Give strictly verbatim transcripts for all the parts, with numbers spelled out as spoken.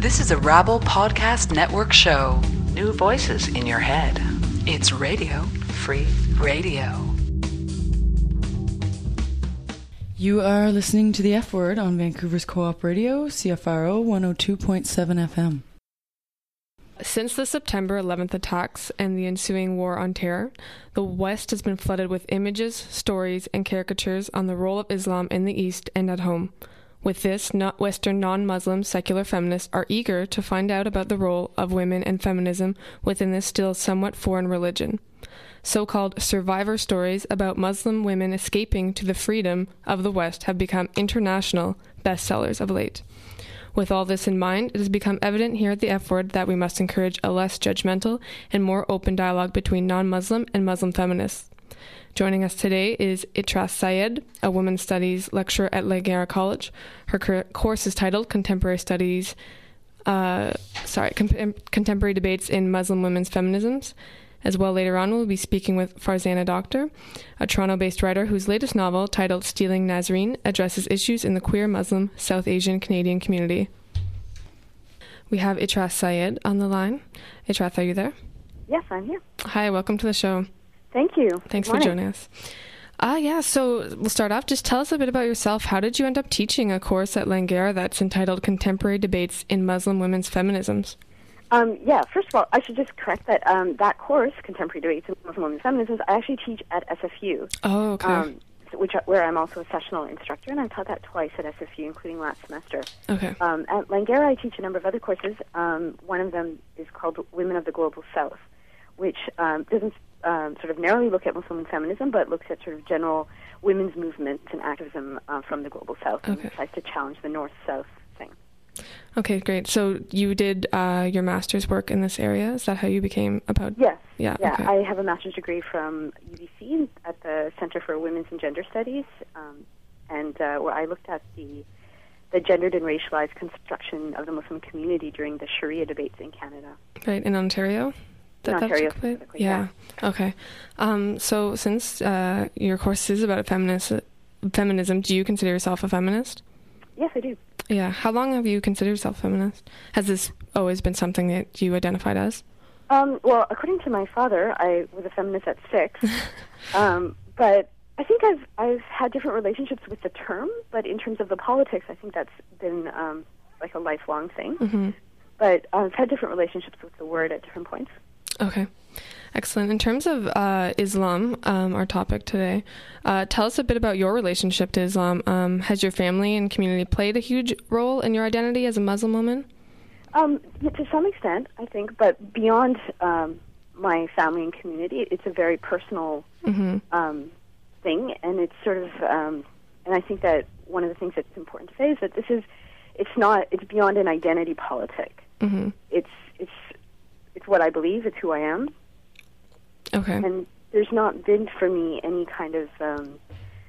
This is a Rabble Podcast Network show. New voices in your head. It's Radio Free Radio. You are listening to the F Word on Vancouver's Co-op Radio, C F R O one oh two point seven F M. Since the September eleventh attacks and the ensuing war on terror, the West has been flooded with images, stories, and caricatures on the role of Islam in the East and at home. With this, not Western non-Muslim secular feminists are eager to find out about the role of women and feminism within this still somewhat foreign religion. So-called survivor stories about Muslim women escaping to the freedom of the West have become international bestsellers of late. With all this in mind, it has become evident here at the F Word that we must encourage a less judgmental and more open dialogue between non-Muslim and Muslim feminists. Joining us today is Itras Syed, a women's studies lecturer at Langara College. Her cur- course is titled Contemporary Studies, uh, sorry, Com- Contemporary Debates in Muslim Women's Feminisms. As well, later on, we'll be speaking with Farzana Doctor, a Toronto-based writer whose latest novel, titled Stealing Nazreen, addresses issues in the queer Muslim South Asian Canadian community. We have Itras Syed on the line. Itras, are you there? Yes, I'm here. Hi, welcome to the show. Thank you. Thanks for joining us. Uh, yeah, so we'll start off. Just tell us a bit about yourself. How did you end up teaching a course at Langara that's entitled Contemporary Debates in Muslim Women's Feminisms? Um, yeah, first of all, I should just correct that um, that course, Contemporary Debates in Muslim Women's Feminisms, I actually teach at S F U. Oh, okay. Um, which where I'm also a sessional instructor, and I've taught that twice at S F U, including last semester. Okay. Um, at Langara, I teach a number of other courses. Um, one of them is called Women of the Global South, which um, doesn't um, sort of narrowly look at Muslim feminism, but looks at sort of general women's movements and activism uh, from the Global South, okay. and tries to challenge the North-South thing. Okay, great. So you did uh, your master's work in this area. Is that how you became about? Yes. Yeah. Yeah. Okay. I have a master's degree from U B C at the Center for Women's and Gender Studies, um, and uh, where I looked at the the gendered and racialized construction of the Muslim community during the Sharia debates in Canada. Right, in Ontario? In Ontario specifically, yeah. yeah. Okay. Um, so since uh, your course is about feminist, feminism, do you consider yourself a feminist? Yes, I do. Yeah. How long have you considered yourself feminist? Has this always been something that you identified as? Um, well, according to my father, I was a feminist at six. um, but I think I've I've had different relationships with the term, but in terms of the politics, I think that's been um, like a lifelong thing. Mm-hmm. But I've had different relationships with the word at different points. Okay. Excellent. In terms of uh, Islam, um, our topic today, uh, tell us a bit about your relationship to Islam. Um, has your family and community played a huge role in your identity as a Muslim woman? Um, to some extent, I think, but beyond um, my family and community, it's a very personal mm-hmm. um, thing, and it's sort of, um, and I think that one of the things that's important to say is that this is, it's not, it's beyond an identity politic. Mm-hmm. It's, it's, it's what I believe. It's who I am. Okay. And there's not been for me any kind of, um,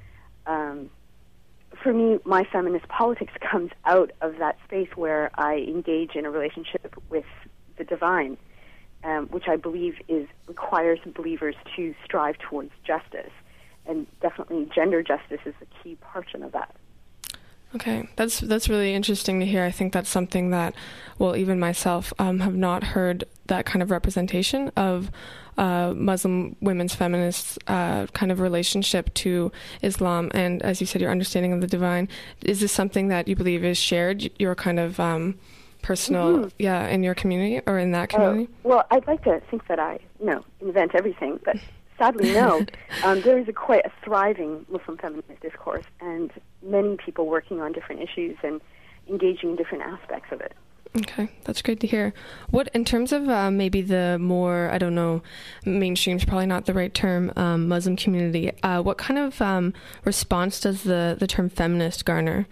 um, for me, my feminist politics comes out of that space where I engage in a relationship with the divine, um, which I believe is requires believers to strive towards justice. And definitely gender justice is the key portion of that. Okay, that's that's really interesting to hear. I think that's something that, well, even myself um, have not heard that kind of representation of uh, Muslim women's feminists' uh, kind of relationship to Islam, and as you said, your understanding of the divine. Is this something that you believe is shared? Your kind of um, personal, mm-hmm. yeah, in your community or in that community? Uh, well, I'd like to think that I, you know, invent everything, but sadly, no. um, there is a quite a thriving Muslim feminist discourse, and many people working on different issues and engaging in different aspects of it. Okay, that's great to hear. What, in terms of uh, maybe the more, I don't know, mainstream is probably not the right term, um, Muslim community, uh, what kind of um, response does the, the term feminist garner?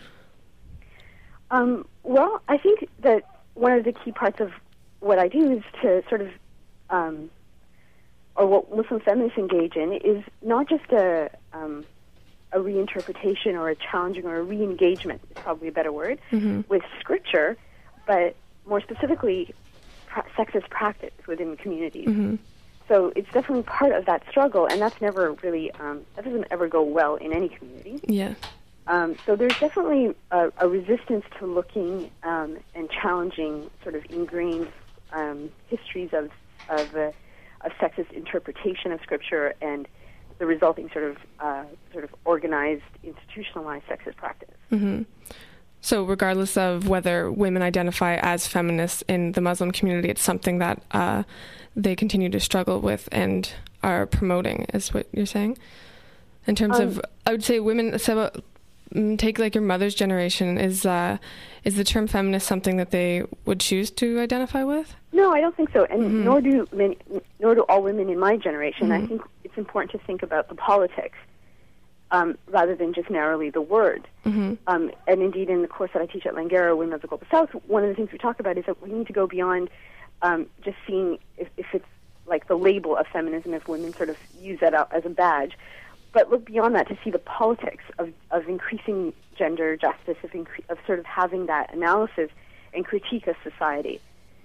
Um, well, I think that one of the key parts of what I do is to sort of, um, or what Muslim feminists engage in, is not just a um, a reinterpretation or a challenging or a re-engagement, is probably a better word, mm-hmm. with scripture, but more specifically, pra- sexist practice within communities. Mm-hmm. So it's definitely part of that struggle, and that's never really, um, that doesn't ever go well in any community. Yeah. Um, so there's definitely a, a resistance to looking um, and challenging sort of ingrained um, histories of of, uh, of sexist interpretation of Scripture and the resulting sort of uh, sort of organized, institutionalized sexist practice. Mm-hmm. So regardless of whether women identify as feminists in the Muslim community, it's something that uh, they continue to struggle with and are promoting, is what you're saying? In terms um, of, I would say women, so take like your mother's generation, is uh, is the term feminist something that they would choose to identify with? No, I don't think so, and mm-hmm. nor do many, nor do all women in my generation. Mm-hmm. I think it's important to think about the politics um, rather than just narrowly the word. Mm-hmm. Um, and indeed, in the course that I teach at Langara, Women of the Global South, one of the things we talk about is that we need to go beyond um, just seeing if, if it's like the label of feminism, if women sort of use that out as a badge, but look beyond that to see the politics of, of increasing gender justice, of, incre- of sort of having that analysis and critique of society.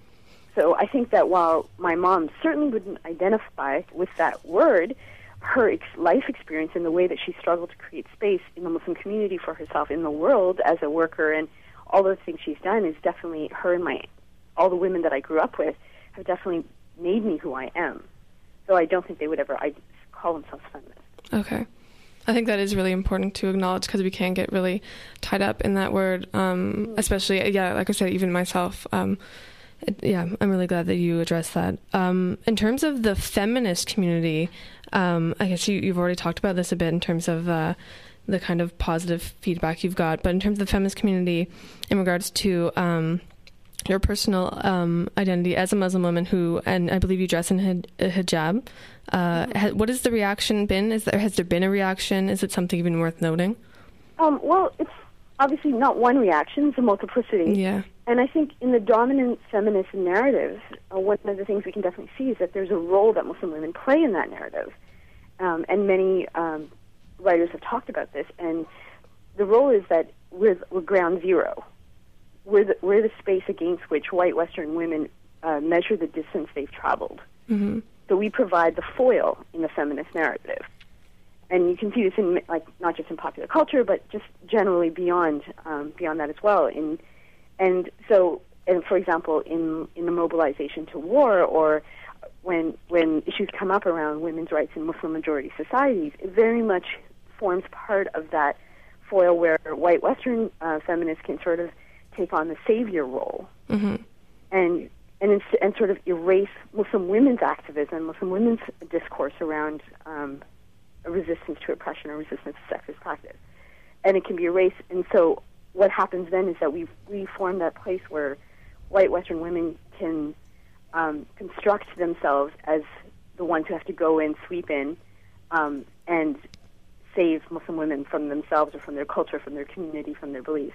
So I think that while my mom certainly wouldn't identify with that word, her ex- life experience and the way that she struggled to create space in the Muslim community for herself in the world as a worker and all those things she's done is definitely her and my, all the women that I grew up with have definitely made me who I am. So I don't think they would ever I, call themselves feminist. Okay. I think that is really important to acknowledge because we can get really tied up in that word, um, mm. especially, yeah, like I said, even myself. Um, it, yeah, I'm really glad that you addressed that. Um, in terms of the feminist community, um, I guess you, you've already talked about this a bit in terms of uh, the kind of positive feedback you've got, but in terms of the feminist community in regards to um, your personal um, identity as a Muslim woman who, and I believe you dress in hij- hijab, uh, ha- what has the reaction been? Is there, has there been a reaction? Is it something even worth noting? Um, well, it's obviously not one reaction, it's a multiplicity. Yeah. And I think in the dominant feminist narrative, uh, one of the things we can definitely see is that there's a role that Muslim women play in that narrative. Um, and many um, writers have talked about this. And the role is that we're, we're ground zero. We're the, we're the space against which white Western women uh, measure the distance they've traveled. Mm-hmm. So we provide the foil in the feminist narrative. And you can see this in, like, not just in popular culture, but just generally beyond um, beyond that as well. In, and so, and for example, in, in the mobilization to war, or when when issues come up around women's rights in Muslim-majority societies, it very much forms part of that foil where white Western uh, feminists can sort of take on the savior role, mm-hmm. and and and sort of erase Muslim women's activism, Muslim women's discourse around um, a resistance to oppression or resistance to sexist practice, and it can be erased. And so what happens then is that we we form that place where white Western women can um, construct themselves as the ones who have to go in, sweep in, um, and save Muslim women from themselves or from their culture, from their community, from their beliefs.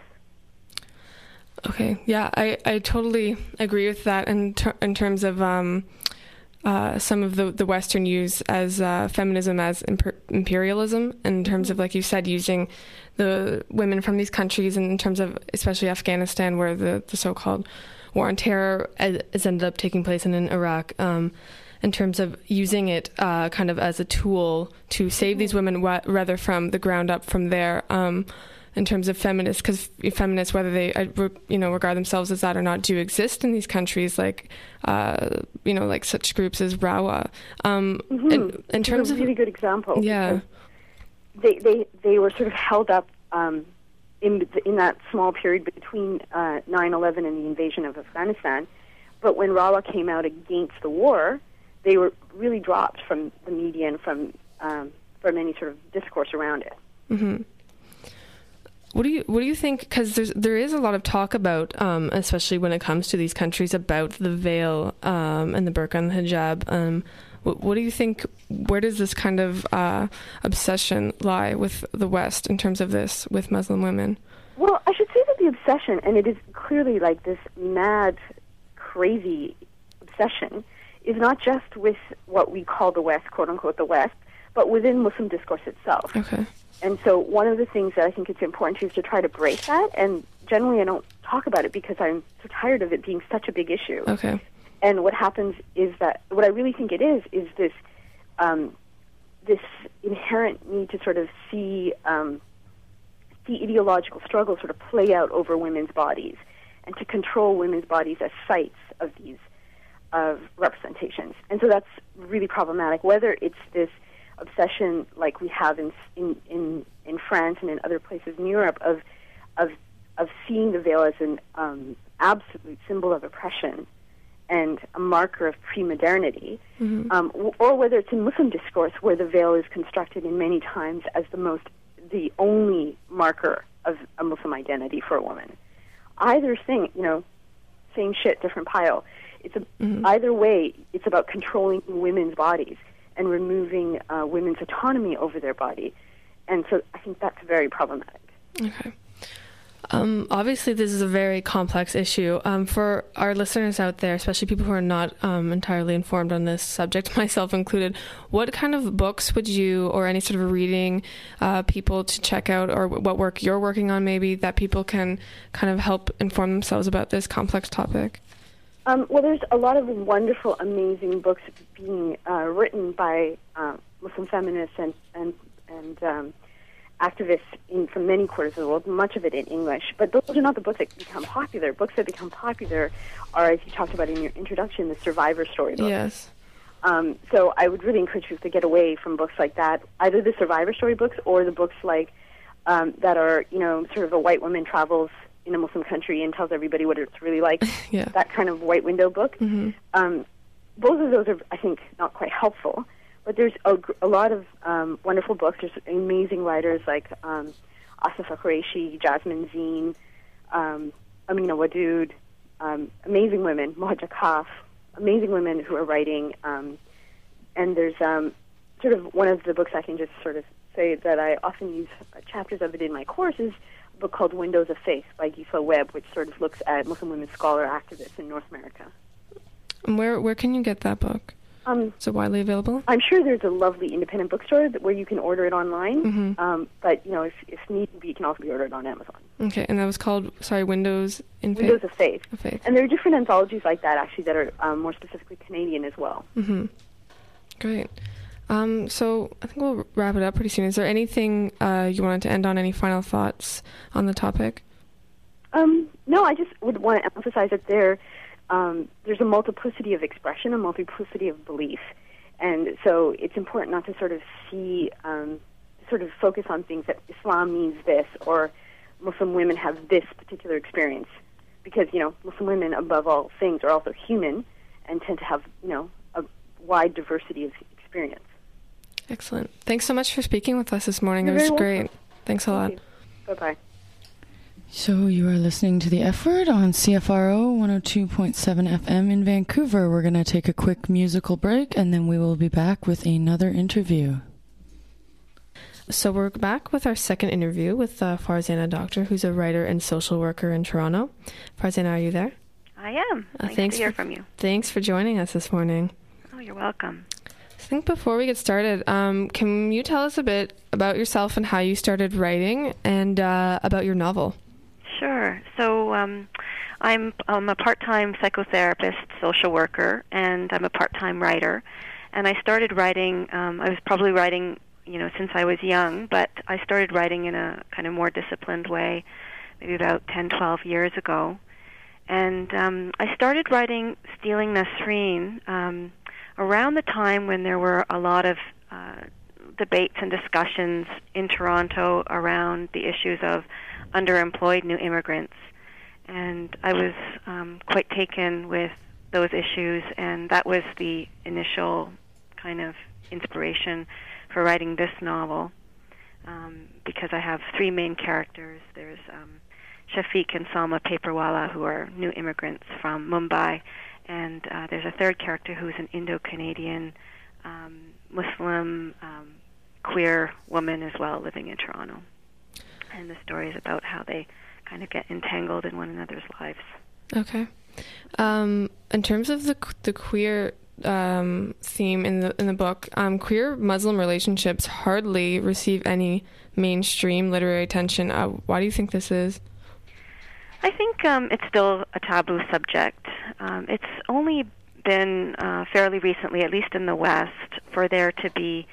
Okay, yeah, I, I totally agree with that in, ter- in terms of um, uh, some of the, the Western use as uh, feminism as imper- imperialism, in terms of, like you said, using the women from these countries, and in terms of especially Afghanistan, where the, the so-called war on terror has ended up taking place, and in Iraq, um, in terms of using it uh, kind of as a tool to save these women wa- rather from the ground up from there. Um, in terms of feminists, because feminists, whether they, you know, regard themselves as that or not, do exist in these countries, like, uh, you know, like such groups as RAWA. Um, mm-hmm. in, in terms of a really good example. Yeah. They, they, they were sort of held up um, in, in that small period between uh, nine eleven and the invasion of Afghanistan. But when RAWA came out against the war, they were really dropped from the media and from, um, from any sort of discourse around it. Mm-hmm. What do you what do you think? Because there's there is a lot of talk about, um, especially when it comes to these countries, about the veil um, and the burqa and the hijab. Um, what, what do you think? Where does this kind of uh, obsession lie with the West in terms of this with Muslim women? Well, I should say that the obsession, and it is clearly like this mad, crazy obsession, is not just with what we call the West, quote unquote, the West, but within Muslim discourse itself. Okay. And so one of the things that I think it's important to is to try to break that, and generally I don't talk about it because I'm so tired of it being such a big issue. Okay. And what happens is that, what I really think it is, is this um, this inherent need to sort of see um, the ideological struggle sort of play out over women's bodies, and to control women's bodies as sites of these of representations. And so that's really problematic, whether it's this obsession like we have in in in, in France and in other places in Europe of of of seeing the veil as an um, absolute symbol of oppression and a marker of pre-modernity, mm-hmm. um, or whether it's in Muslim discourse where the veil is constructed in many times as the most, the only marker of a Muslim identity for a woman. Either thing, you know, same shit, different pile. It's a, mm-hmm. either way, it's about controlling women's bodies and removing uh, women's autonomy over their body, and so I think that's very problematic. Okay. Um, obviously, this is a very complex issue. Um, for our listeners out there, especially people who are not um, entirely informed on this subject, myself included, what kind of books would you, or any sort of reading, uh, people to check out, or what work you're working on maybe, that people can kind of help inform themselves about this complex topic? Um, well, there's a lot of wonderful, amazing books being uh, written by uh, Muslim feminists and and and um, activists in, from many quarters of the world, much of it in English. But those are not the books that become popular. Books that become popular are, as you talked about in your introduction, the survivor story books. Yes. Um, so I would really encourage people to get away from books like that, either the survivor story books or the books like um, that are, you know, sort of a white woman travels in a Muslim country and tells everybody what it's really like. Yeah. That kind of white window book. Mm-hmm. Um, both of those are, I think, not quite helpful. But there's a, a lot of um, wonderful books. There's amazing writers like um, Asif Qureshi, Jasmine Zine, um, Amina Wadood, um, amazing women, Mohaja Kaf, amazing women who are writing. Um, and there's um, sort of one of the books I can just sort of say that I often use chapters of it in my course is a book called Windows of Faith by Gisela Webb, which sort of looks at Muslim women scholar activists in North America. And where, where can you get that book? Um, Is it widely available? I'm sure there's a lovely independent bookstore that, where you can order it online. Mm-hmm. Um, but, you know, if, if need be, it can also be ordered on Amazon. Okay, and that was called, sorry, Windows in Faith? Windows of Faith. of Faith. And there are different anthologies like that, actually, that are um, more specifically Canadian as well. Mm-hmm. Great. Um, so I think we'll wrap it up pretty soon. Is there anything uh, you wanted to end on, any final thoughts on the topic? Um, no, I just would want to emphasize that there... Um, there's a multiplicity of expression, a multiplicity of belief. And so it's important not to sort of see, um, sort of focus on things that Islam means this or Muslim women have this particular experience. Because, you know, Muslim women, above all things, are also human and tend to have, you know, a wide diversity of experience. Excellent. Thanks so much for speaking with us this morning. You're it was very great. welcome. Thanks a lot. Thank you. Bye-bye. So you are listening to the F Word on C F R O one oh two point seven F M in Vancouver. We're going to take a quick musical break, and then we will be back with another interview. So we're back with our second interview with uh, Farzana Doctor, who's a writer and social worker in Toronto. Farzana, are you there? I am. Uh, nice thanks to hear for, from you. Thanks for joining us this morning. Oh, you're welcome. I think before we get started, um, can you tell us a bit about yourself and how you started writing and uh, about your novel? Sure. So um, I'm, I'm a part-time psychotherapist, social worker, and I'm a part-time writer. And I started writing, um, I was probably writing, you know, since I was young, but I started writing in a kind of more disciplined way maybe about ten, twelve years ago. And um, I started writing Stealing Nasreen um, around the time when there were a lot of uh, debates and discussions in Toronto around the issues of underemployed new immigrants. And I was um, quite taken with those issues, and that was the initial kind of inspiration for writing this novel, um, because I have three main characters. There's um, Shafiq and Salma Paperwala, who are new immigrants from Mumbai, and uh, there's a third character who's an Indo-Canadian um, Muslim um, queer woman as well, living in Toronto. And the story is about how they kind of get entangled in one another's lives. Okay. Um, in terms of the the queer um, theme in the in the book, um, queer Muslim relationships hardly receive any mainstream literary attention. Uh, why do you think this is? I think um, it's still a taboo subject. Um, it's only been uh, fairly recently, at least in the West, for there to be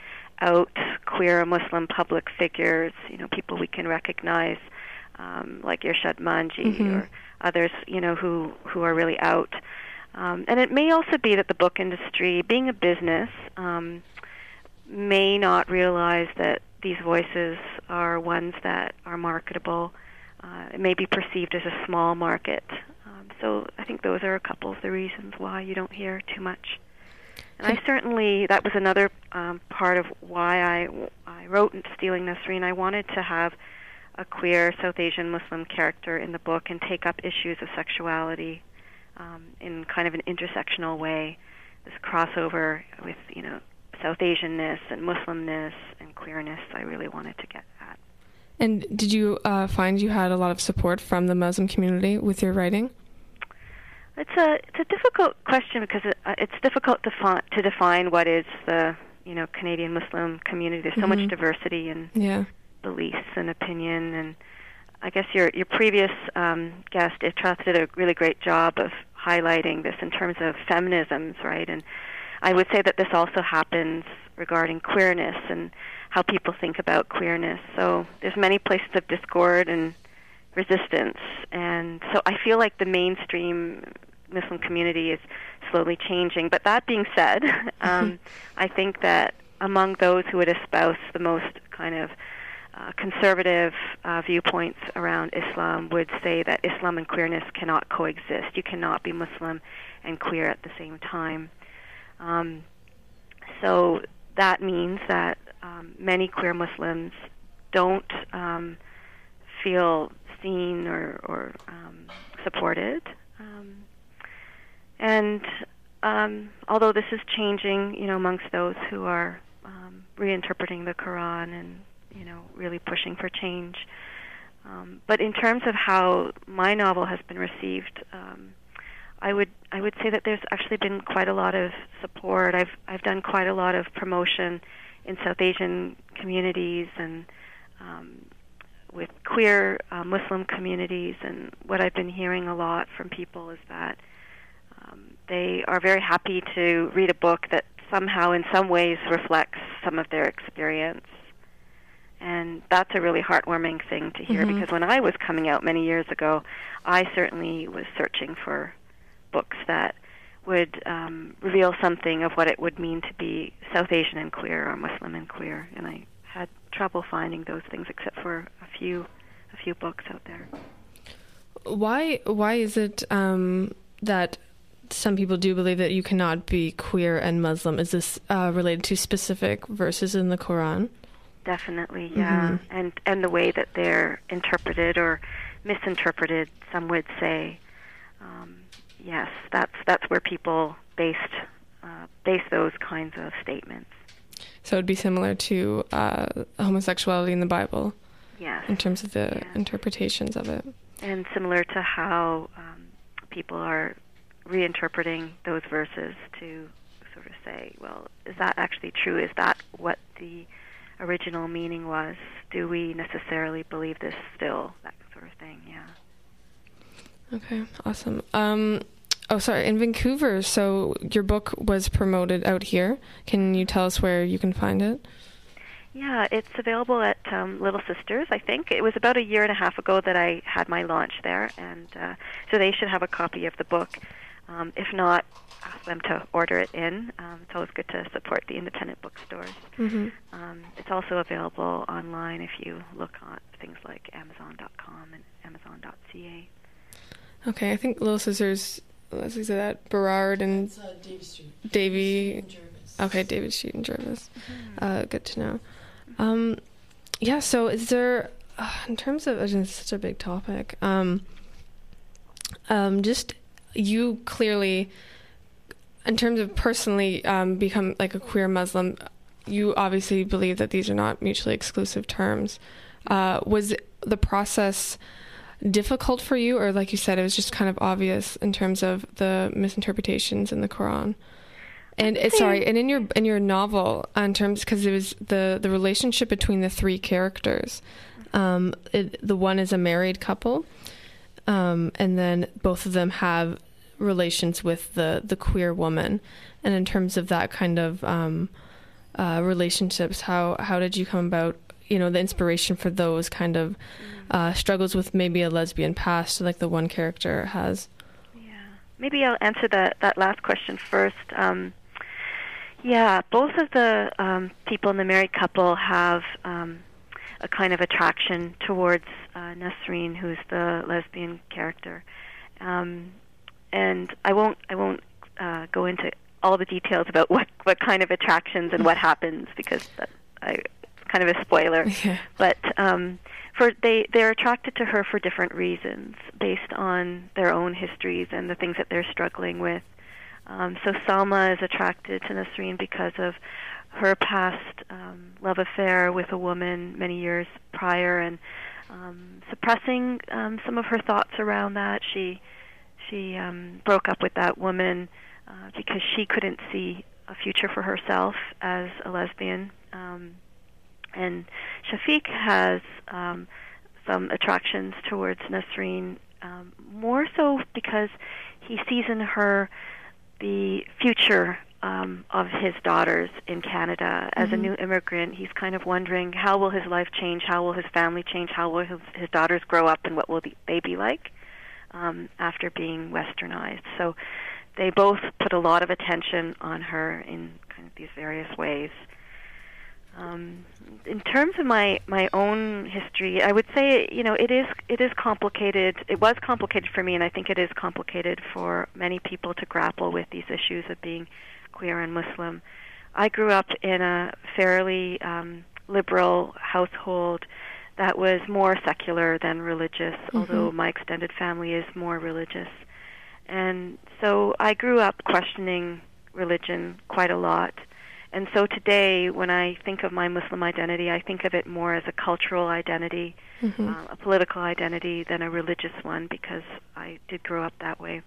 out queer Muslim public figures, you know, people we can recognize, um, like Irshad Manji mm-hmm. or others, you know, who, who are really out. Um, and it may also be that the book industry, being a business, um, may not realize that these voices are ones that are marketable. Uh, it may be perceived as a small market. Um, so I think those are a couple of the reasons why you don't hear too much. And I certainly, that was another um, part of why I, I wrote Stealing Nasreen. I wanted to have a queer South Asian Muslim character in the book and take up issues of sexuality um, in kind of an intersectional way, this crossover with, you know, South Asianness and Muslimness and queerness I really wanted to get at. And did you uh, find you had a lot of support from the Muslim community with your writing? It's a it's a difficult question because it, uh, it's difficult to, fi- to define what is the you know Canadian Muslim community. There's so mm-hmm. much diversity in yeah. beliefs and opinion, and I guess your your previous um, guest, Itras, did a really great job of highlighting this in terms of feminisms, right? And I would say that this also happens regarding queerness and how people think about queerness. So there's many places of discord and resistance, and so I feel like the mainstream Muslim community is slowly changing. But that being said, um, I think that among those who would espouse the most kind of uh, conservative uh, viewpoints around Islam would say that Islam and queerness cannot coexist. You cannot be Muslim and queer at the same time. Um, so that means that um, many queer Muslims don't um, feel seen or, or um, supported. Um, and um, although this is changing, you know, amongst those who are um, reinterpreting the Quran and, you know, really pushing for change. Um, but in terms of how my novel has been received, um, I would I would say that there's actually been quite a lot of support. I've I've done quite a lot of promotion in South Asian communities and um, with queer uh, Muslim communities, and what I've been hearing a lot from people is that um, they are very happy to read a book that somehow in some ways reflects some of their experience. And that's a really heartwarming thing to hear mm-hmm. because when I was coming out many years ago, I certainly was searching for books that would um, reveal something of what it would mean to be South Asian and queer or Muslim and queer, and I had trouble finding those things except for a few a few books out there. Why why is it um, that some people do believe that you cannot be queer and Muslim? Is this uh, related to specific verses in the Quran? Definitely, yeah. Mm-hmm. And and the way that they're interpreted or misinterpreted, some would say. Um, yes, that's that's where people based uh, base those kinds of statements. So it'd be similar to uh, homosexuality in the Bible, yes, in terms of the yes. interpretations of it, and similar to how um, people are reinterpreting those verses to sort of say, well, is that actually true? Is that what the original meaning was? Do we necessarily believe this still? That sort of thing, yeah. Okay, awesome. Um, oh, sorry, in Vancouver, so your book was promoted out here. Can you tell us where you can find it? Yeah, it's available at um, Little Sisters, I think. It was about a year and a half ago that I had my launch there, and uh, so they should have a copy of the book. Um, if not, ask them to order it in. Um, it's always good to support the independent bookstores. Mm-hmm. Um, it's also available online if you look on things like Amazon dot com and Amazon dot c a. Okay, I think Little Sisters, let's see that, Burrard and it's, uh, Davy Street. Davy. Street and Jervis. Okay, David Street and Jervis. Mm-hmm. Uh, good to know. Um, yeah, so is there, uh, in terms of, it's such a big topic, um, um, just you clearly, in terms of personally um, become like a queer Muslim, you obviously believe that these are not mutually exclusive terms. Uh, was the process difficult for you, or like you said, it was just kind of obvious in terms of the misinterpretations in the Quran? And it, sorry, and in your in your novel, in terms, because it was the the relationship between the three characters. Um, it, the one is a married couple, um, and then both of them have relations with the the queer woman. And in terms of that kind of um, uh, relationships. How how did you come about, you know, the inspiration for those kind of uh, struggles with maybe a lesbian past, like the one character has? Yeah, maybe I'll answer that, that last question first. Um, yeah, both of the um, people in the married couple have um, a kind of attraction towards uh, Nasreen, who's the lesbian character. Um, and I won't I won't uh, go into all the details about what, what kind of attractions and what happens, because that, I, it's kind of a spoiler. Yeah. But um, for they they're attracted to her for different reasons, based on their own histories and the things that they're struggling with. Um, so Salma is attracted to Nasreen because of her past um, love affair with a woman many years prior, and um, suppressing um, some of her thoughts around that. She she um, broke up with that woman uh, because she couldn't see a future for herself as a lesbian. Um, and Shafiq has um, some attractions towards Nasreen, um, more so because he sees in her the future um, of his daughters in Canada. As mm-hmm. a new immigrant, he's kind of wondering, how will his life change? How will his family change? How will his, his daughters grow up, and what will they be like um, after being westernized? So they both put a lot of attention on her in kind of these various ways. Um, in terms of my, my own history, I would say, you know, it is it is complicated. It was complicated for me, and I think it is complicated for many people to grapple with these issues of being queer and Muslim. I grew up in a fairly um, liberal household that was more secular than religious, mm-hmm. although my extended family is more religious. And so I grew up questioning religion quite a lot. And so today, when I think of my Muslim identity, I think of it more as a cultural identity, mm-hmm. uh, a political identity, than a religious one, because I did grow up that way.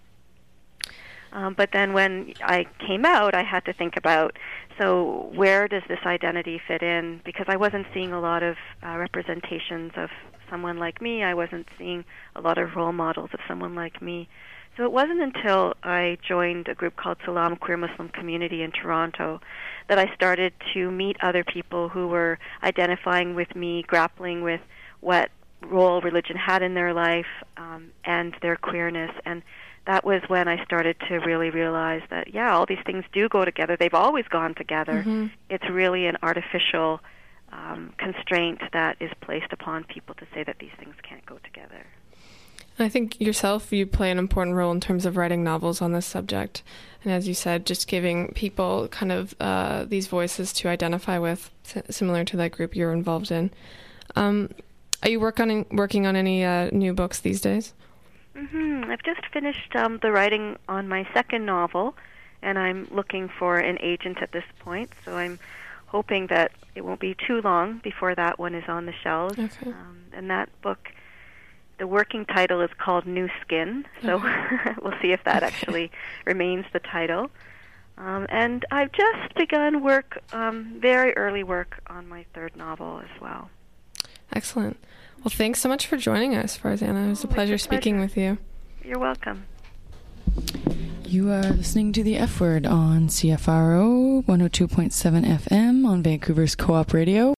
Um, but then when I came out, I had to think about, so where does this identity fit in? Because I wasn't seeing a lot of uh, representations of someone like me. I wasn't seeing a lot of role models of someone like me. So it wasn't until I joined a group called Salam Queer Muslim Community in Toronto that I started to meet other people who were identifying with me, grappling with what role religion had in their life um, and their queerness. And that was when I started to really realize that, yeah, all these things do go together. They've always gone together. Mm-hmm. It's really an artificial um, constraint that is placed upon people to say that these things can't go together. I think yourself, you play an important role in terms of writing novels on this subject. And as you said, just giving people kind of uh, these voices to identify with, similar to that group you're involved in. Um, are you work on, working on any uh, new books these days? Mm-hmm. I've just finished um, the writing on my second novel, and I'm looking for an agent at this point. So I'm hoping that it won't be too long before that one is on the shelves. Okay. Um, and that book, the working title is called New Skin, so okay. We'll see if that okay. actually remains the title. Um, and I've just begun work, um, very early work, on my third novel as well. Excellent. Well, thanks so much for joining us, Farzana. It was oh, a pleasure a speaking pleasure. with you. You're welcome. You are listening to The F Word on C F R O one oh two point seven F M on Vancouver's Co-op Radio.